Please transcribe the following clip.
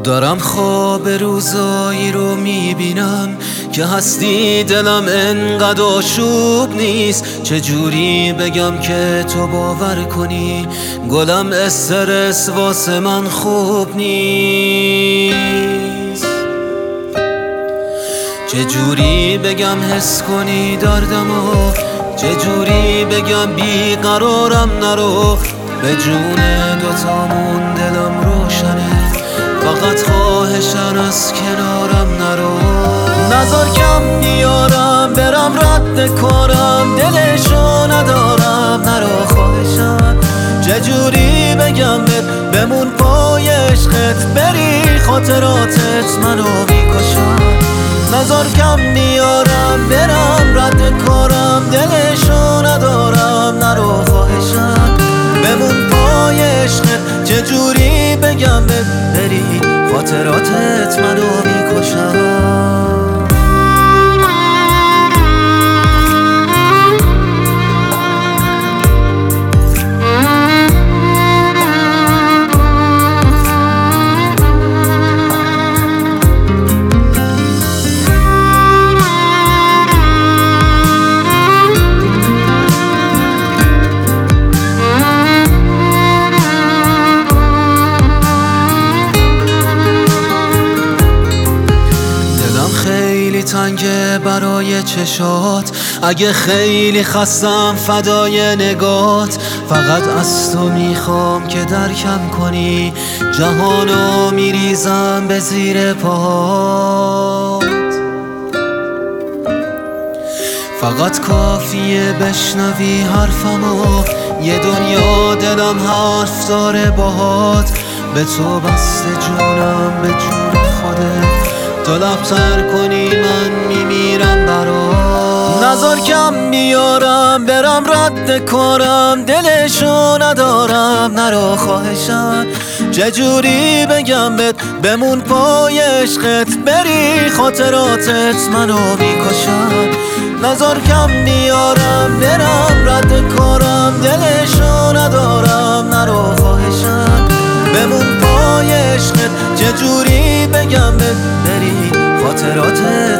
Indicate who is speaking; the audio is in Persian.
Speaker 1: دارم خواب روزایی رو میبینم که هستی دلم انقدر آشوب نیست. چجوری بگم که تو باور کنی گلم استرس واسه من خوب نیست. چجوری بگم حس کنی دردمو، چجوری بگم بیقرارم نرو. به جون دوتامون دلم روشنه، فقط خواهشن از کنارم نرو. نظر کم بیارم برم رد کارم، دلشو ندارم نرو خواهشن. چجوری بگم بمون پای عشقت، بری خاطراتت منو میکشن. نظر کم بیارم برم رد کارم، دلشو ندارم نرو خواهشن. بمون پای عشقت، چجوری بگم بری خاطراتت منو میکشن. تنگه برای چشات، اگه خیلی خستم فدای نگات. فقط از تو میخوام که درکم کنی، جهانو میریزم به زیر پاهات. فقط کافیه بشنوی حرفمو، یه دنیا دلم حرف داره باهات. به تو بسته جونم به جون خودت، تو لبتر کنی من میمیرم برات. نظر کم بیارم برم رد کارم، دلشو ندارم نرو خواهشن. چجوری بگم بمون پای عشقت، بری خاطراتت منو میکشن. نظر کم بیارم برم رد کارم، دلشو ندارم نرو خواهشن. بمون پای عشقت، چجوری بگم بری خاطراتت